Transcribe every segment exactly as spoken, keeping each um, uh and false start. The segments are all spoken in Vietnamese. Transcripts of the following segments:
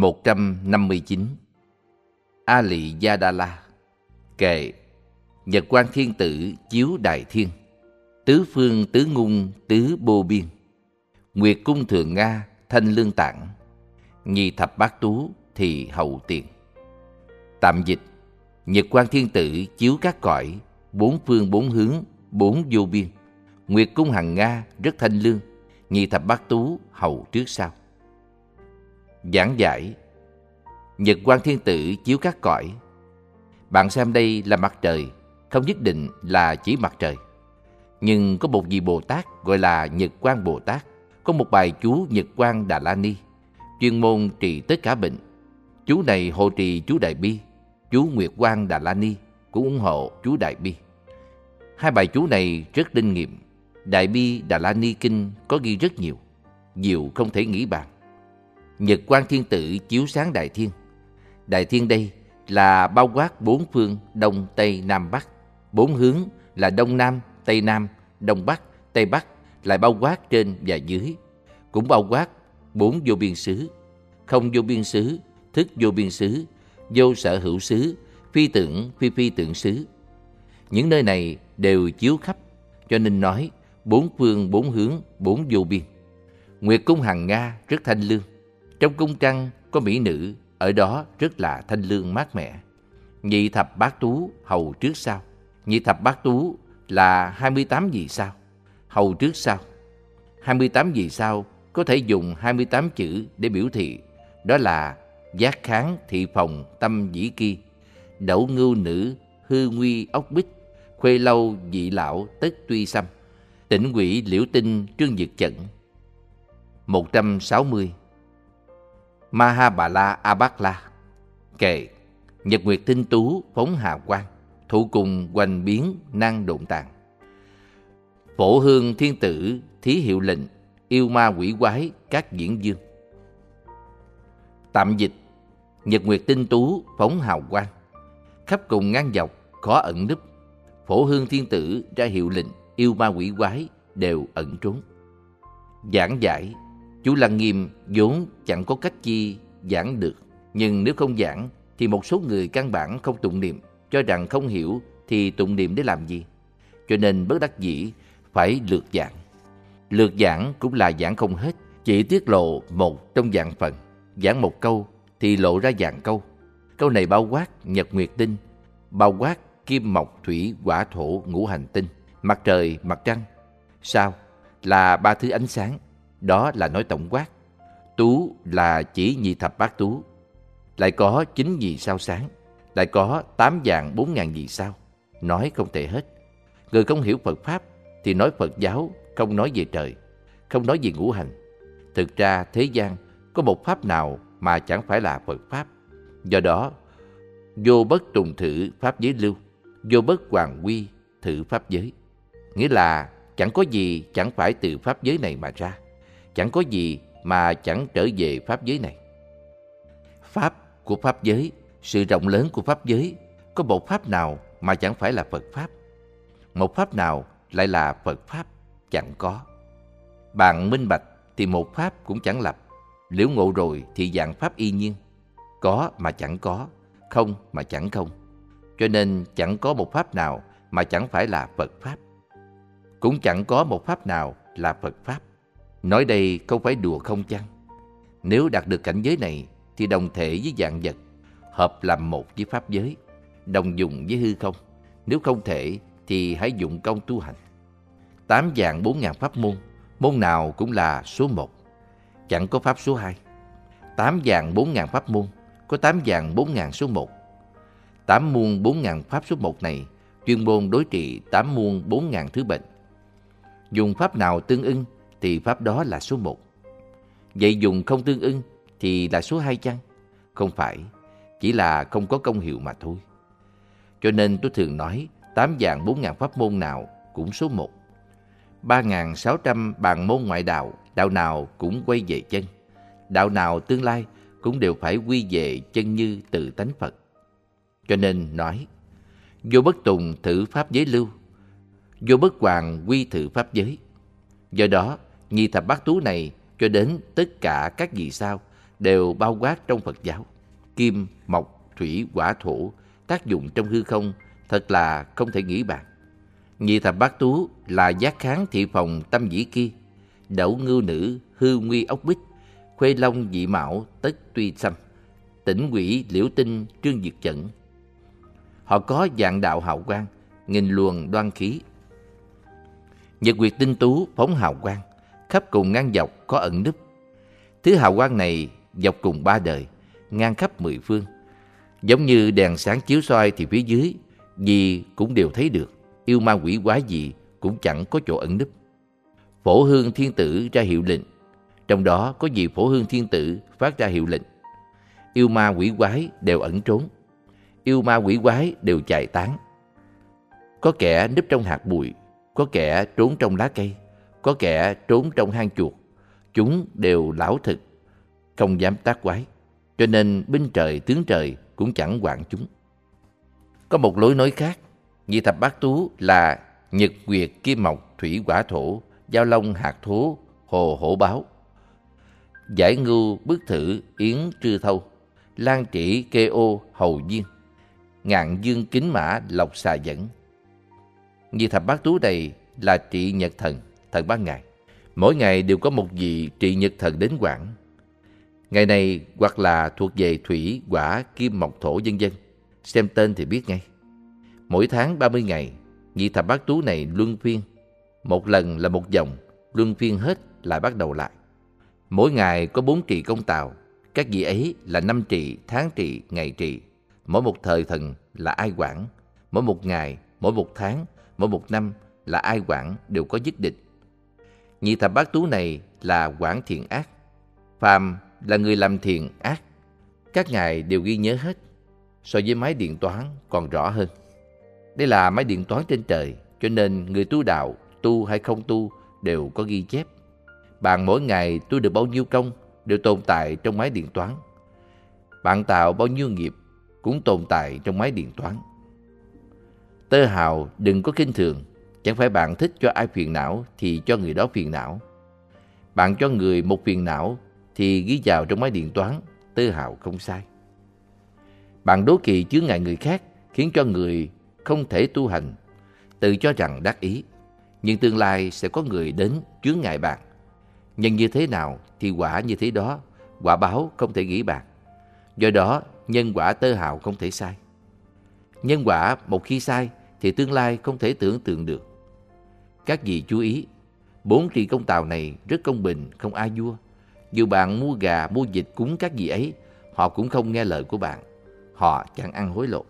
một trăm năm mươi chín. A Lị Gia Đa La. Kệ: Nhật Quang Thiên Tử chiếu Đại Thiên, tứ phương tứ ngung tứ bô biên, nguyệt cung thường Nga thanh lương tạng, nhi thập bát tú thì hậu tiền. Tạm dịch: Nhật Quang Thiên Tử chiếu các cõi, bốn phương bốn hướng, bốn vô biên, nguyệt cung hằng Nga rất thanh lương, nhi thập bát tú hậu trước sau. Giảng giải: Nhật Quang Thiên Tử chiếu các cõi. Bạn xem đây là mặt trời, không nhất định là chỉ mặt trời. Nhưng có một vị Bồ Tát gọi là Nhật Quang Bồ Tát, có một bài chú Nhật Quang Đà La Ni, chuyên môn trị tất cả bệnh. Chú này hộ trì chú Đại Bi, chú Nguyệt Quang Đà La Ni cũng ủng hộ chú Đại Bi. Hai bài chú này rất linh nghiệm. Đại Bi Đà La Ni Kinh có ghi rất nhiều, nhiều không thể nghĩ bàn. Nhật Quang Thiên Tử chiếu sáng Đại Thiên. Đại Thiên đây là bao quát bốn phương Đông, Tây, Nam, Bắc. Bốn hướng là Đông Nam, Tây Nam, Đông Bắc, Tây Bắc, lại bao quát trên và dưới. Cũng bao quát bốn vô biên xứ: không vô biên xứ, thức vô biên xứ, vô sở hữu xứ, phi tưởng phi phi tưởng xứ. Những nơi này đều chiếu khắp, cho nên nói bốn phương bốn hướng, bốn vô biên. Nguyệt cung hằng Nga rất thanh lương. Trong cung trăng có mỹ nữ, ở đó rất là thanh lương mát mẻ. Nhị thập bát tú hầu trước sau. Nhị thập bát tú là hai mươi tám vì sao, hầu trước sau. hai mươi tám vì sao có thể dùng hai mươi tám chữ để biểu thị, đó là giác kháng thị phòng tâm dĩ ki, đậu ngưu nữ hư nguy ốc bích, khuê lâu dị lão tất tuy xăm, tỉnh quỷ liễu tinh trương dực chẩn. một trăm sáu mươi. Mahabala Abakla. Kệ: Nhật Nguyệt Tinh Tú phóng hà quang, thụ cùng hoành biến năng độn tàn. Phổ Hương Thiên Tử thí hiệu lệnh, yêu ma quỷ quái các diễn dương. Tạm dịch: Nhật Nguyệt Tinh Tú phóng hào quang, khắp cùng ngang dọc khó ẩn núp. Phổ Hương Thiên Tử ra hiệu lệnh, yêu ma quỷ quái đều ẩn trốn. Giảng giải: Chú Lăng Nghiêm vốn chẳng có cách chi giảng được, nhưng nếu không giảng thì một số người căn bản không tụng niệm, cho rằng không hiểu thì tụng niệm để làm gì, cho nên bất đắc dĩ phải lược giảng. Lược giảng cũng là giảng không hết, chỉ tiết lộ một trong vạn phần. Giảng một câu thì lộ ra vạn câu. Câu này bao quát nhật nguyệt tinh, bao quát kim mộc thủy hỏa thổ ngũ hành tinh, mặt trời mặt trăng. Sao? Là ba thứ ánh sáng, đó là nói tổng quát. Tú là chỉ nhị thập bát tú, lại có chín vì sao sáng, lại có tám vạn bốn ngàn vì sao. Nói không thể hết. Người không hiểu Phật Pháp thì nói Phật giáo, không nói về trời, không nói về ngũ hành. Thực ra thế gian có một Pháp nào mà chẳng phải là Phật Pháp. Do đó, vô bất tùng thử Pháp giới lưu, vô bất hoàng quy thử Pháp giới. Nghĩa là chẳng có gì chẳng phải từ Pháp giới này mà ra, chẳng có gì mà chẳng trở về Pháp giới này. Pháp của Pháp giới, sự rộng lớn của Pháp giới, có một Pháp nào mà chẳng phải là Phật Pháp? Một Pháp nào lại là Phật Pháp? Chẳng có. Bạn minh bạch thì một Pháp cũng chẳng lập, liễu ngộ rồi thì dạng Pháp y nhiên. Có mà chẳng có, không mà chẳng không. Cho nên chẳng có một Pháp nào mà chẳng phải là Phật Pháp. Cũng chẳng có một Pháp nào là Phật Pháp. Nói đây không phải đùa không chăng? Nếu đạt được cảnh giới này thì đồng thể với vạn vật, hợp làm một với Pháp giới, đồng dùng với hư không. Nếu không thể thì hãy dụng công tu hành. Tám vạn bốn ngàn pháp môn, môn nào cũng là số một, chẳng có Pháp số hai. Tám vạn bốn ngàn pháp môn, có tám vạn bốn ngàn số một. Tám muôn bốn ngàn Pháp số một này chuyên môn đối trị tám muôn bốn ngàn thứ bệnh. Dùng Pháp nào tương ưng thì Pháp đó là số một. Vậy dùng không tương ưng thì là số hai chăng? Không phải, chỉ là không có công hiệu mà thôi. Cho nên tôi thường nói tám vạn bốn ngàn pháp môn nào cũng số một. Ba ngàn sáu trăm bàn môn ngoại đạo, đạo nào cũng quay về chân. Đạo nào tương lai cũng đều phải quy về chân như tự tánh Phật. Cho nên nói, vô bất tùng thử Pháp giới lưu, vô bất hoàng quy thử Pháp giới. Do đó, nhị thập bát tú này cho đến tất cả các vì sao đều bao quát trong Phật giáo. Kim, mộc, thủy, hỏa, thổ tác dụng trong hư không thật là không thể nghĩ bàn. Nhị thập bát tú là giác kháng thị phòng tâm dĩ kia, đẩu ngưu nữ hư nguy ốc bích, khuê long dị mão tất tuy xăm, tỉnh quỷ liễu tinh trương diệt chẩn. Họ có dạng đạo hào quang, nghìn luồng đoan khí. Nhật nguyệt tinh tú phóng hào quang, khắp cùng ngang dọc có ẩn núp. Thứ hào quang này dọc cùng ba đời, ngang khắp mười phương. Giống như đèn sáng chiếu soi thì phía dưới gì cũng đều thấy được, yêu ma quỷ quái gì cũng chẳng có chỗ ẩn núp. Phổ hương thiên tử ra hiệu lệnh, trong đó có vị phổ hương thiên tử phát ra hiệu lệnh. Yêu ma quỷ quái đều ẩn trốn, yêu ma quỷ quái đều chạy tán. Có kẻ núp trong hạt bụi, có kẻ trốn trong lá cây, có kẻ trốn trong hang chuột. Chúng đều lão thực, không dám tác quái, cho nên binh trời tướng trời cũng chẳng quản chúng. Có một lối nói khác, nhị thập bát tú là nhật nguyệt kim mộc thủy hỏa thổ, giao long hạt thố hồ hổ báo, giải ngưu bức thử yến trư thâu, lan trĩ kê ô hầu diên, ngạn dương kính mã lộc xà dẫn. Nhị thập bát tú này là trị nhật thần, thần ban ngày. Mỗi ngày đều có một vị trị nhật thần đến quản. Ngày này hoặc là thuộc về thủy, hỏa, kim, mộc, thổ vân vân. Xem tên thì biết ngay. Mỗi tháng ba mươi ngày, nhị thập bát tú này luân phiên. Một lần là một vòng, luân phiên hết lại bắt đầu lại. Mỗi ngày có bốn trị công tào. Các vị ấy là năm trị, tháng trị, ngày trị. Mỗi một thời thần là ai quản. Mỗi một ngày, mỗi một tháng, mỗi một năm là ai quản đều có nhất định. Nhị thập bát tú này là quản thiện ác. Phàm là người làm thiện ác, các ngài đều ghi nhớ hết, so với máy điện toán còn rõ hơn. Đây là máy điện toán trên trời, cho nên người tu đạo, tu hay không tu đều có ghi chép. Bạn mỗi ngày tu được bao nhiêu công đều tồn tại trong máy điện toán. Bạn tạo bao nhiêu nghiệp cũng tồn tại trong máy điện toán. Tơ hào đừng có khinh thường, chẳng phải bạn thích cho ai phiền não thì cho người đó phiền não. Bạn cho người một phiền não thì ghi vào trong máy điện toán, tơ hào không sai. Bạn đố kỵ chướng ngại người khác khiến cho người không thể tu hành, tự cho rằng đắc ý, nhưng tương lai sẽ có người đến chướng ngại bạn. Nhân như thế nào thì quả như thế đó, quả báo không thể nghĩ bàn. Do đó nhân quả tơ hào không thể sai. Nhân quả một khi sai thì tương lai không thể tưởng tượng được. Các vị chú ý, bốn trị công tào này rất công bình, không a vua. Dù bạn mua gà, mua vịt cúng các vị ấy, họ cũng không nghe lời của bạn. Họ chẳng ăn hối lộ.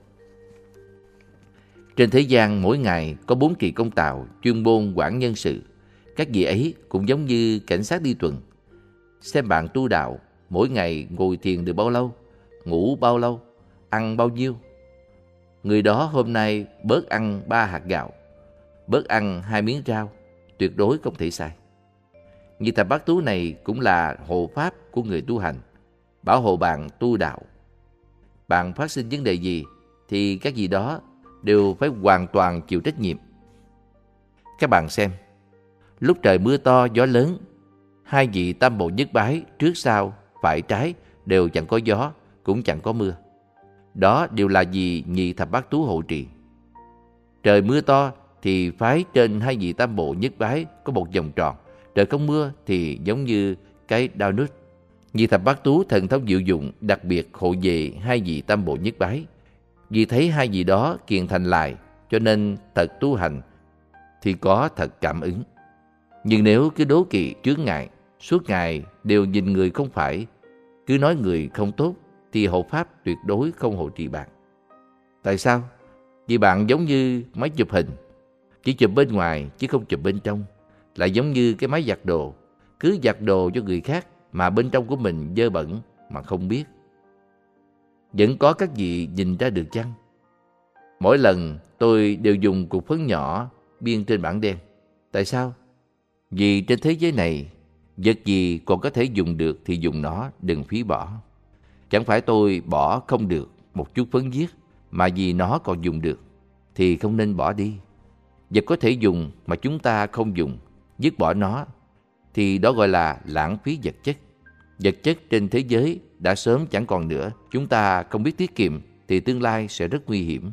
Trên thế gian mỗi ngày có bốn trị công tào chuyên môn quản nhân sự. Các vị ấy cũng giống như cảnh sát đi tuần. Xem bạn tu đạo, mỗi ngày ngồi thiền được bao lâu, ngủ bao lâu, ăn bao nhiêu. Người đó hôm nay bớt ăn ba hạt gạo, bớt ăn hai miếng rau, tuyệt đối không thể sai. Nhị thập bát tú này cũng là hộ pháp của người tu hành, bảo hộ bạn tu đạo. Bạn phát sinh vấn đề gì thì các vị đó đều phải hoàn toàn chịu trách nhiệm. Các bạn xem, lúc trời mưa to gió lớn, hai vị tam bộ nhất bái trước sau phải trái đều chẳng có gió, cũng chẳng có mưa. Đó đều là vì nhị thập bát tú hộ trì. Trời mưa to thì phái trên hai vị tam bộ nhất bái có một vòng tròn. Trời không mưa thì giống như cái đao nút. Nhị thập bát tú thần thông diệu dụng đặc biệt hộ về hai vị tam bộ nhất bái. Vì thấy hai vị đó kiền thành lại, cho nên thật tu hành thì có thật cảm ứng. Nhưng nếu cứ đố kỵ chướng ngại, suốt ngày đều nhìn người không phải, cứ nói người không tốt, thì hộ pháp tuyệt đối không hộ trì bạn. Tại sao? Vì bạn giống như máy chụp hình, chỉ chụp bên ngoài chứ không chụp bên trong. Lại giống như cái máy giặt đồ, cứ giặt đồ cho người khác mà bên trong của mình dơ bẩn mà không biết. Vẫn có các vị nhìn ra được chăng? Mỗi lần tôi đều dùng cục phấn nhỏ biên trên bảng đen. Tại sao? Vì trên thế giới này, vật gì còn có thể dùng được thì dùng nó, đừng phí bỏ. Chẳng phải tôi bỏ không được một chút phấn viết, mà vì nó còn dùng được thì không nên bỏ đi. Vật có thể dùng mà chúng ta không dùng, dứt bỏ nó thì đó gọi là lãng phí vật chất. Vật chất trên thế giới đã sớm chẳng còn nữa. Chúng ta không biết tiết kiệm thì tương lai sẽ rất nguy hiểm.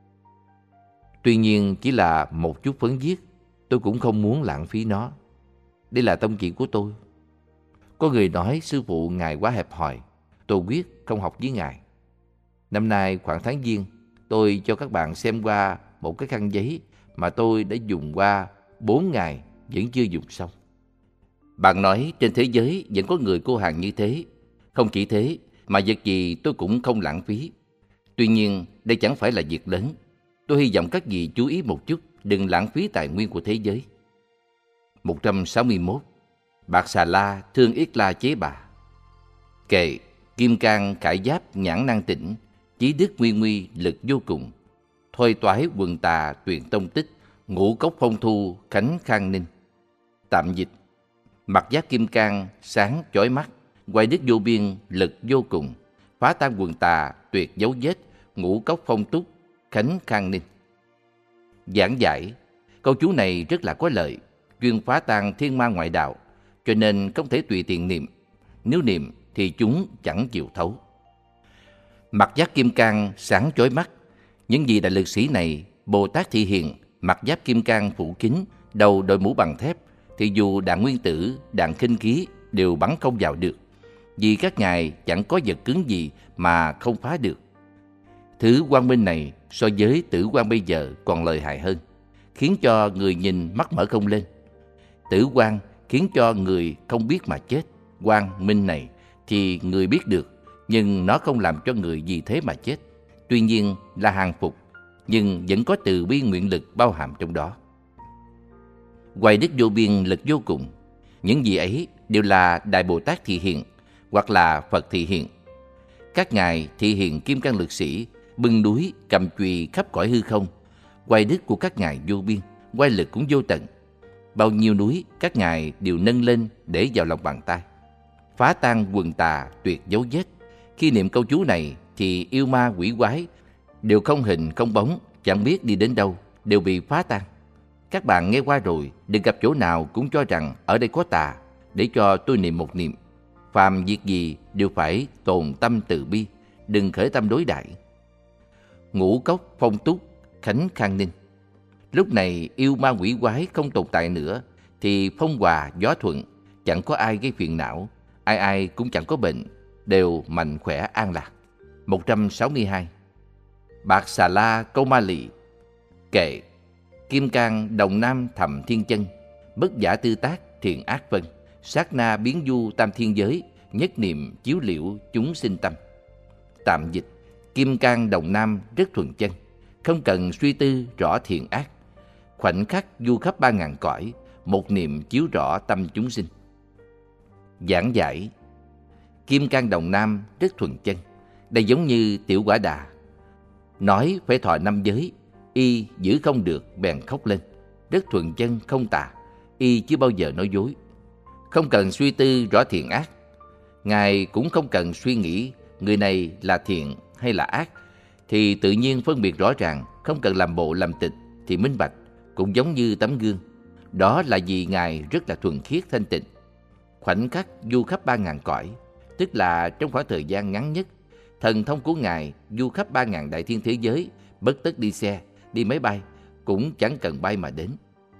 Tuy nhiên chỉ là một chút phấn viết, tôi cũng không muốn lãng phí nó. Đây là tâm kiện của tôi. Có người nói sư phụ ngài quá hẹp hòi, tôi quyết không học với ngài. Năm nay khoảng tháng Giêng, tôi cho các bạn xem qua một cái khăn giấy mà tôi đã dùng qua bốn ngày vẫn chưa dùng xong. Bạn nói trên thế giới vẫn có người cô hàng như thế. Không chỉ thế, mà vật gì tôi cũng không lãng phí. Tuy nhiên, đây chẳng phải là việc lớn. Tôi hy vọng các vị chú ý một chút, đừng lãng phí tài nguyên của thế giới. một trăm sáu mươi mốt. Bạc Xà La thương Yết La chế bà. Kệ Kim Cang khải giáp nhãn năng tỉnh, chí đức nguy nguy lực vô cùng. Thôi toái quần tà tuyền tông tích, ngũ cốc phong thu khánh khang ninh. Tạm dịch: mặt giáp kim cang sáng chói mắt, quay đức vô biên lực vô cùng. Phá tan quần tà tuyệt dấu vết, ngũ cốc phong túc khánh khang ninh. Giảng giải: câu chú này rất là có lợi, chuyên phá tan thiên ma ngoại đạo, cho nên không thể tùy tiện niệm. Nếu niệm thì chúng chẳng chịu thấu. Mặt giáp kim cang sáng chói mắt. Những vị đại lực sĩ này, Bồ Tát thị hiện, mặt giáp kim cang phủ kín, đầu đội mũ bằng thép, thì dù đạn nguyên tử, đạn khinh khí đều bắn không vào được, vì các ngài chẳng có vật cứng gì mà không phá được. Thứ quang minh này so với tử quang bây giờ còn lợi hại hơn, khiến cho người nhìn mắt mở không lên. Tử quang khiến cho người không biết mà chết. Quang minh này thì người biết được, nhưng nó không làm cho người vì thế mà chết. Tuy nhiên là hàng phục, nhưng vẫn có từ bi nguyện lực bao hàm trong đó. Hoài đức vô biên lực vô cùng. Những gì ấy đều là Đại Bồ Tát thị hiện hoặc là Phật thị hiện. Các ngài thị hiện kim cang lực sĩ, bưng núi cầm chùy khắp cõi hư không. Hoài đức của các ngài vô biên, oai lực cũng vô tận. Bao nhiêu núi các ngài đều nâng lên để vào lòng bàn tay. Phá tan quần tà tuyệt dấu vết. Khi niệm câu chú này thì yêu ma quỷ quái đều không hình không bóng, chẳng biết đi đến đâu, đều bị phá tan. Các bạn nghe qua rồi, đừng gặp chỗ nào cũng cho rằng ở đây có tà, để cho tôi niệm một niệm. Phàm việc gì đều phải tồn tâm từ bi, đừng khởi tâm đối đãi. Ngũ cốc phong túc khánh khang ninh. Lúc này yêu ma quỷ quái không tồn tại nữa, thì phong hòa gió thuận, chẳng có ai gây phiền não, ai ai cũng chẳng có bệnh, đều mạnh khỏe an lạc. một trăm sáu mươi hai. Bạc Xà La câu ma lì. Kệ Kim cang đồng nam thầm thiên chân, bất giả tư tác thiện ác phân, sát na biến du tam thiên giới, nhất niệm chiếu liễu chúng sinh tâm. Tạm dịch: Kim cang đồng nam rất thuần chân, không cần suy tư rõ thiện ác, khoảnh khắc du khắp ba ngàn cõi, một niệm chiếu rõ tâm chúng sinh. Giảng giải: Kim cang đồng nam rất thuần chân, đây giống như tiểu quả đà. Nói phải thọ năm giới, y giữ không được bèn khóc lên. Rất thuần chân không tà, y chưa bao giờ nói dối. Không cần suy tư rõ thiện ác. Ngài cũng không cần suy nghĩ người này là thiện hay là ác, thì tự nhiên phân biệt rõ ràng, không cần làm bộ làm tịch thì minh bạch, cũng giống như tấm gương. Đó là vì Ngài rất là thuần khiết thanh tịnh. Khoảnh khắc du khắp ba ngàn cõi, tức là trong khoảng thời gian ngắn nhất, thần thông của Ngài du khắp ba ngàn đại thiên thế giới, bất tất đi xe, đi máy bay, cũng chẳng cần bay mà đến.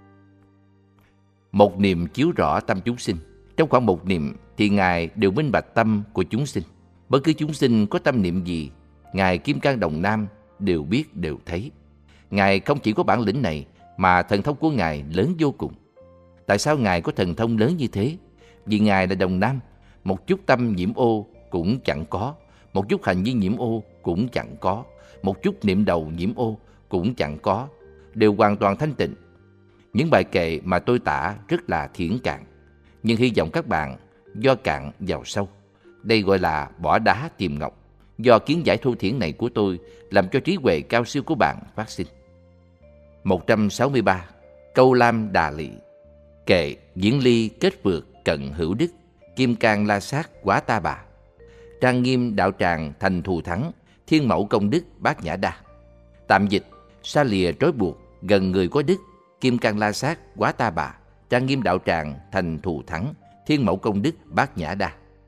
Một niệm chiếu rõ tâm chúng sinh. Trong khoảng một niệm thì Ngài đều minh bạch tâm của chúng sinh. Bất cứ chúng sinh có tâm niệm gì, Ngài Kim Cang Đồng Nam đều biết đều thấy. Ngài không chỉ có bản lĩnh này, mà thần thông của Ngài lớn vô cùng. Tại sao Ngài có thần thông lớn như thế? Vì Ngài là Đồng Nam, một chút tâm nhiễm ô cũng chẳng có, một chút hành vi nhiễm ô cũng chẳng có, một chút niệm đầu nhiễm ô cũng chẳng có, đều hoàn toàn thanh tịnh. Những bài kệ mà tôi tả rất là thiển cạn, nhưng hy vọng các bạn do cạn vào sâu. Đây gọi là bỏ đá tìm ngọc. Do kiến giải thô thiển này của tôi làm cho trí huệ cao siêu của bạn phát sinh. một trăm sáu mươi ba. Câu lam đà lị. Kệ diễn ly kết vượt cận hữu đức, kim cang la sát quá ta bà. Trang nghiêm đạo tràng thành thù thắng, thiên mẫu công đức bát nhã đa. Tạm dịch: xa lìa trói buộc, gần người có đức, kim cang la sát quá ta bà. Trang nghiêm đạo tràng thành thù thắng, thiên mẫu công đức bát nhã đa.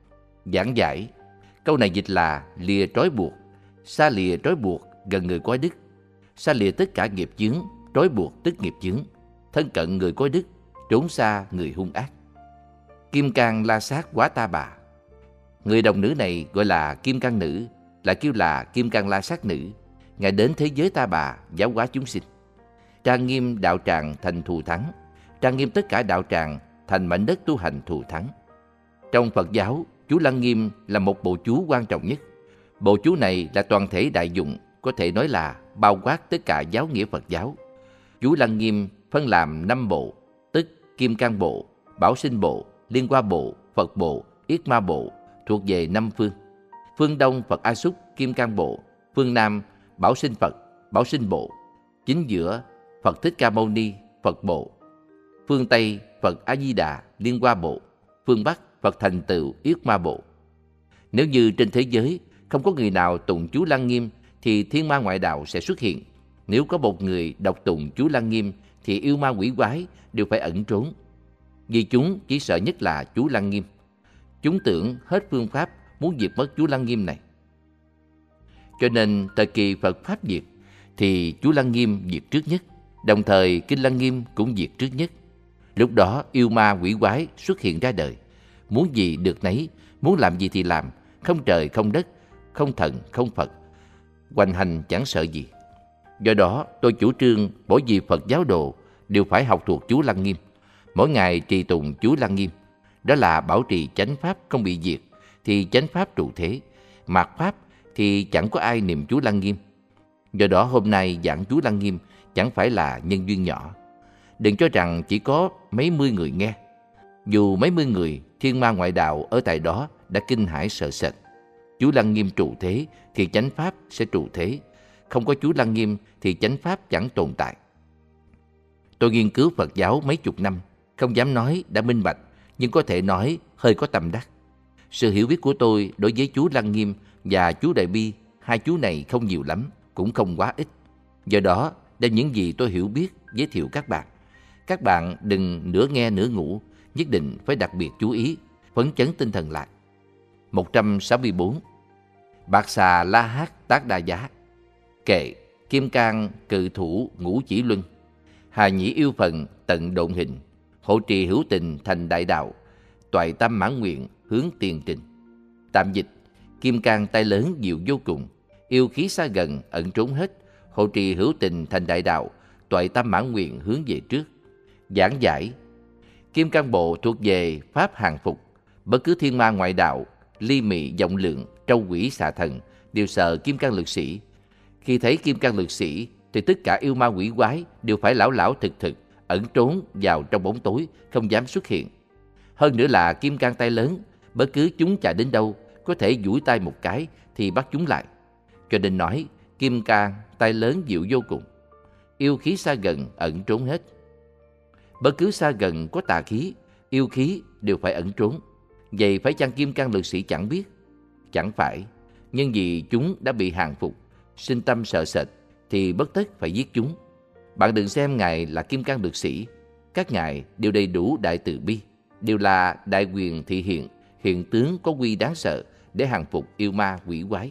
Giảng giải. Câu này dịch là lìa trói buộc, xa lìa trói buộc, gần người có đức, xa lìa tất cả nghiệp chướng, trói buộc tức nghiệp chướng, thân cận người có đức, trốn xa người hung ác. Kim cang la sát quá ta bà. Người đồng nữ này gọi là kim cang nữ, lại kêu là kim cang la sát nữ. Ngài đến thế giới ta bà giáo hóa chúng sinh, trang nghiêm đạo tràng thành thù thắng, trang nghiêm tất cả đạo tràng thành mảnh đất tu hành thù thắng. Trong Phật giáo, chú Lăng Nghiêm là một bộ chú quan trọng nhất. Bộ chú này là toàn thể đại dụng, có thể nói là bao quát tất cả giáo nghĩa Phật giáo. Chú Lăng Nghiêm phân làm năm bộ, tức Kim Cang Bộ, Bảo Sinh Bộ, Liên Hoa Bộ, Phật Bộ, Yết Ma Bộ, thuộc về năm phương. Phương Đông Phật A Xúc Kim Cang Bộ, phương Nam Bảo Sinh Phật, Bảo Sinh Bộ, chính giữa Phật Thích Ca Mâu Ni, Phật Bộ, phương Tây Phật A Di Đà, Liên Hoa Bộ, phương Bắc Phật Thành Tựu, Yết Ma Bộ. Nếu như trên thế giới không có người nào tụng chú Lăng Nghiêm thì thiên ma ngoại đạo sẽ xuất hiện. Nếu có một người đọc tụng chú Lăng Nghiêm thì yêu ma quỷ quái đều phải ẩn trốn, vì chúng chỉ sợ nhất là chú Lăng Nghiêm. Chúng tưởng hết phương pháp muốn diệt mất chú Lăng Nghiêm này. Cho nên thời kỳ Phật Pháp diệt thì chú Lăng Nghiêm diệt trước nhất, đồng thời Kinh Lăng Nghiêm cũng diệt trước nhất. Lúc đó yêu ma quỷ quái xuất hiện ra đời, muốn gì được nấy, muốn làm gì thì làm, không trời không đất, không thần không Phật, hoành hành chẳng sợ gì. Do đó tôi chủ trương mỗi vị Phật giáo đồ đều phải học thuộc chú Lăng Nghiêm, mỗi ngày trì tụng chú Lăng Nghiêm. Đó là bảo trì chánh pháp không bị diệt, thì chánh pháp trụ thế, mạt pháp thì chẳng có ai niệm chú Lăng Nghiêm. Do đó hôm nay giảng chú Lăng Nghiêm chẳng phải là nhân duyên nhỏ. Đừng cho rằng chỉ có mấy mươi người nghe. Dù mấy mươi người, thiên ma ngoại đạo ở tại đó đã kinh hãi sợ sệt. Chú Lăng Nghiêm trụ thế thì chánh pháp sẽ trụ thế. Không có chú Lăng Nghiêm thì chánh pháp chẳng tồn tại. Tôi nghiên cứu Phật giáo mấy chục năm, không dám nói đã minh bạch, nhưng có thể nói hơi có tâm đắc. Sự hiểu biết của tôi đối với chú Lăng Nghiêm và chú Đại Bi, hai chú này không nhiều lắm, cũng không quá ít. Do đó, đem những gì tôi hiểu biết giới thiệu các bạn. Các bạn đừng nửa nghe nửa ngủ, nhất định phải đặc biệt chú ý, phấn chấn tinh thần lại. một trăm sáu mươi tư. Bạc xà la hát tác đa giá. Kệ kim cang cự thủ ngũ chỉ luân, hà nhĩ yêu phần tận độn hình, hộ trì hữu tình thành đại đạo, toại tâm mãn nguyện hướng tiền trình. Tạm dịch: kim cang tay lớn diệu vô cùng, yêu khí xa gần ẩn trốn hết, hộ trì hữu tình thành đại đạo, toại tâm mãn nguyện hướng về trước. Giảng giải: Kim Cang Bộ thuộc về pháp hàng phục, bất cứ thiên ma ngoại đạo, ly mị vọng lượng, trâu quỷ xà thần đều sợ kim cang lực sĩ. Khi thấy kim cang lực sĩ thì tất cả yêu ma quỷ quái đều phải lảo lảo thực thực, ẩn trốn vào trong bóng tối, không dám xuất hiện. Hơn nữa là kim cang tay lớn, bất cứ chúng chạy đến đâu có thể duỗi tay một cái thì bắt chúng lại. Cho nên nói kim cang tay lớn diệu vô cùng, yêu khí xa gần ẩn trốn hết. Bất cứ xa gần có tà khí, yêu khí đều phải ẩn trốn. Vậy phải chăng kim cang lực sĩ chẳng biết? Chẳng phải, nhưng vì chúng đã bị hàng phục, sinh tâm sợ sệt thì bất tất phải giết chúng. Bạn đừng xem ngài là kim cang lực sĩ, các ngài đều đầy đủ đại từ bi, đều là đại quyền thị hiện, hiện tướng có quy đáng sợ để hàng phục yêu ma quỷ quái.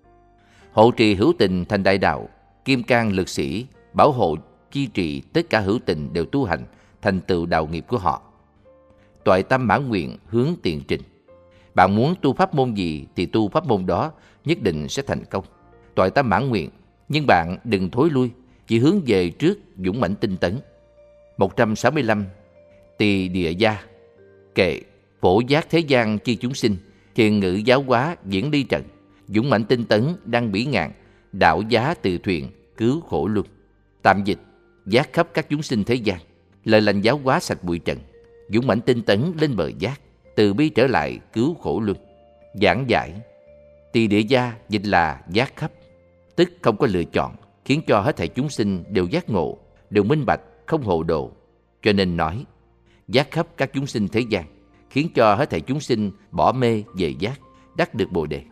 Hộ trì hữu tình thành đại đạo, kim cang lực sĩ bảo hộ chi trị tất cả hữu tình đều tu hành, thành tựu đạo nghiệp của họ. Toại tâm mãn nguyện hướng tiền trình. Bạn muốn tu pháp môn gì thì tu pháp môn đó, nhất định sẽ thành công. Toại tâm mãn nguyện, nhưng bạn đừng thối lui, chỉ hướng về trước dũng mãnh tinh tấn. một trăm sáu mươi lăm. Tỳ địa gia. Kệ phổ giác thế gian chi chúng sinh, thiền ngữ giáo hóa diễn ly trận, dũng mãnh tinh tấn đăng bỉ ngạn, đạo giá từ thuyền cứu khổ luân. Tạm dịch: giác khắp các chúng sinh thế gian, lời lành giáo hóa sạch bụi trần, dũng mãnh tinh tấn lên bờ giác, từ bi trở lại cứu khổ luân. Giảng giải: Tỳ địa gia dịch là giác khắp, tức không có lựa chọn, khiến cho hết thảy chúng sinh đều giác ngộ, đều minh bạch, không hồ đồ. Cho nên nói giác khắp các chúng sinh thế gian, khiến cho hết thảy chúng sinh bỏ mê về giác, đắc được bồ đề.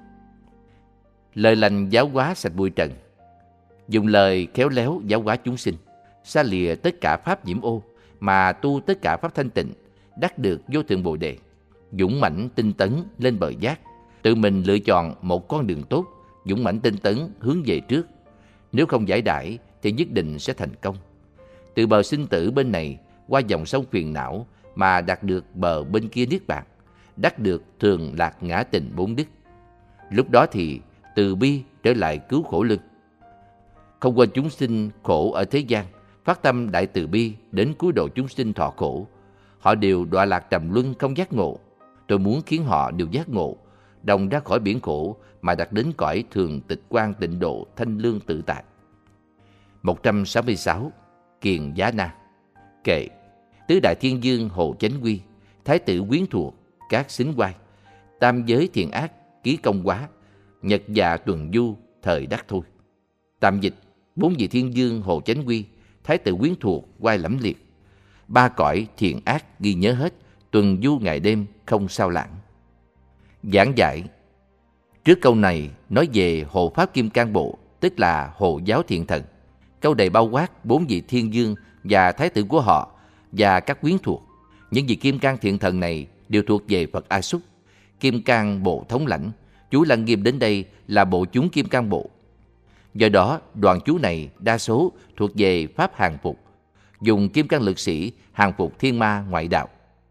Lời lành giáo hóa sạch bụi trần, dùng lời khéo léo giáo hóa chúng sinh, xa lìa tất cả pháp nhiễm ô, mà tu tất cả pháp thanh tịnh, đắc được vô thượng bồ đề, dũng mãnh tinh tấn lên bờ giác, tự mình lựa chọn một con đường tốt, dũng mãnh tinh tấn hướng về trước. Nếu không giải đãi thì nhất định sẽ thành công. Từ bờ sinh tử bên này qua dòng sông phiền não mà đạt được bờ bên kia niết bàn, đắc được thường lạc ngã tình bốn đức. Lúc đó thì từ bi trở lại cứu khổ lưng. Không quên chúng sinh khổ ở thế gian, phát tâm đại từ bi đến cứu độ chúng sinh thọ khổ. Họ đều đọa lạc trầm luân không giác ngộ. Tôi muốn khiến họ đều giác ngộ, đồng ra khỏi biển khổ mà đạt đến cõi thường tịch quang tịnh độ thanh lương tự tại. một trăm sáu mươi sáu. Kiền Giá Na. Kệ. Tứ đại thiên dương Hồ Chánh Quy, thái tử quyến thuộc, các xính oai, tam giới thiện ác, ký công quá, nhật dạ tuần du, thời đắc thôi. Tạm dịch: bốn vị thiên dương Hồ Chánh Quy, thái tử quyến thuộc, oai lẫm liệt, ba cõi thiện ác ghi nhớ hết, tuần du ngày đêm không sao lãng. Giảng giải. Trước câu này nói về Hộ Pháp Kim Cang Bộ, tức là Hộ Giáo Thiện Thần. Câu này bao quát bốn vị thiên dương và thái tử của họ và các quyến thuộc. Những vị Kim Cang Thiện Thần này đều thuộc về Phật A Xúc. Kim Cang Bộ thống lãnh, chú Lăng Nghiêm đến đây là bộ chúng Kim Cang Bộ. Do đó, đoàn chú này đa số thuộc về Pháp hàng phục, dùng Kim Cang lực sĩ hàng phục thiên ma ngoại đạo.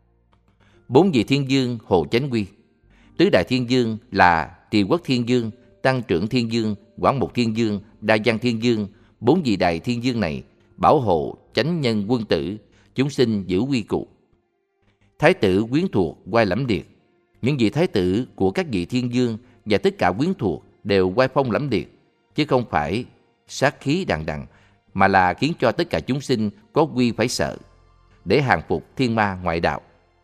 Bốn vị thiên dương Hồ Chánh Quy. Tứ đại thiên dương là Trì Quốc Thiên Dương, Tăng Trưởng Thiên Dương, Quảng Mục Thiên Dương, Đa Văn Thiên Dương. Bốn vị đại thiên dương này bảo hộ chánh nhân quân tử, chúng sinh giữ quy củ. Thái tử quyến thuộc oai lẫm liệt. Những vị thái tử của các vị thiên dương và tất cả quyến thuộc đều oai phong lẫm liệt, chứ không phải sát khí đằng đằng, mà là khiến cho tất cả chúng sinh có quy phải sợ, để hàng phục thiên ma ngoại đạo.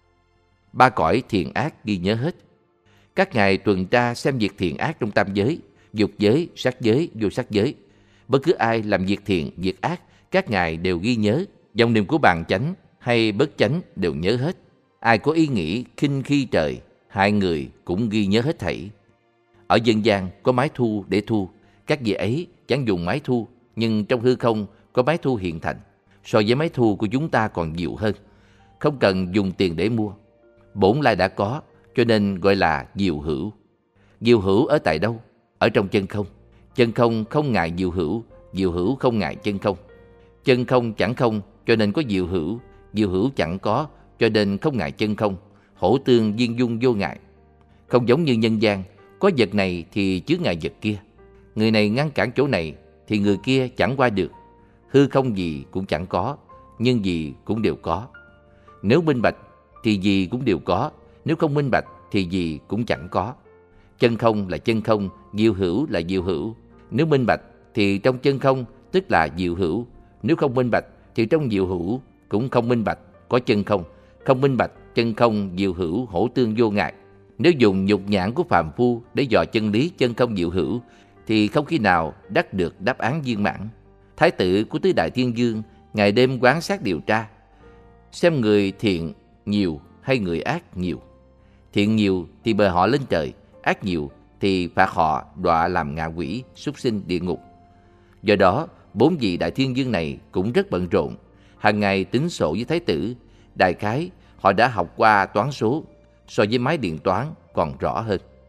Ba cõi thiện ác ghi nhớ hết. Các ngài tuần tra xem việc thiện ác trong tam giới, dục giới, sát giới, vô sát giới. Bất cứ ai làm việc thiện, việc ác, các ngài đều ghi nhớ. Dòng niệm của bàn chánh hay bất chánh đều nhớ hết. Ai có ý nghĩ khinh khi trời, hai người cũng ghi nhớ hết thảy. Ở dân gian có máy thu để thu. Các vị ấy chẳng dùng máy thu, nhưng trong hư không có máy thu hiện thành. So với máy thu của chúng ta còn nhiều hơn, không cần dùng tiền để mua. Bổn lai đã có, cho nên gọi là diệu hữu. Diệu hữu ở tại đâu? Ở trong chân không. Chân không không ngại diệu hữu, diệu hữu không ngại chân không. Chân không chẳng không, cho nên có diệu hữu. Diệu hữu chẳng có, cho nên không ngại chân không. Hổ tương viên dung vô ngại. Không giống như nhân gian, có vật này thì chứa ngại vật kia. Người này ngăn cản chỗ này thì người kia chẳng qua được. Hư không gì cũng chẳng có, nhưng gì cũng đều có. Nếu minh bạch thì gì cũng đều có, nếu không minh bạch thì gì cũng chẳng có. Chân không là chân không, diệu hữu là diệu hữu. Nếu minh bạch thì trong chân không tức là diệu hữu. Nếu không minh bạch thì trong diệu hữu cũng không minh bạch, có chân không. Không minh bạch, chân không, diệu hữu, hổ tương vô ngại. Nếu dùng nhục nhãn của phàm phu để dò chân lý chân không diệu hữu thì không khi nào đắc được đáp án viên mãn. Thái tử của tứ đại thiên dương ngày đêm quan sát điều tra, xem người thiện nhiều hay người ác nhiều. Thiện nhiều thì mời họ lên trời, ác nhiều thì phạt họ đọa làm ngạ quỷ, súc sinh địa ngục. Do đó, bốn vị đại thiên dương này cũng rất bận rộn, hàng ngày tính sổ với thái tử. Đại khái họ đã học qua toán số, so với máy điện toán còn rõ hơn.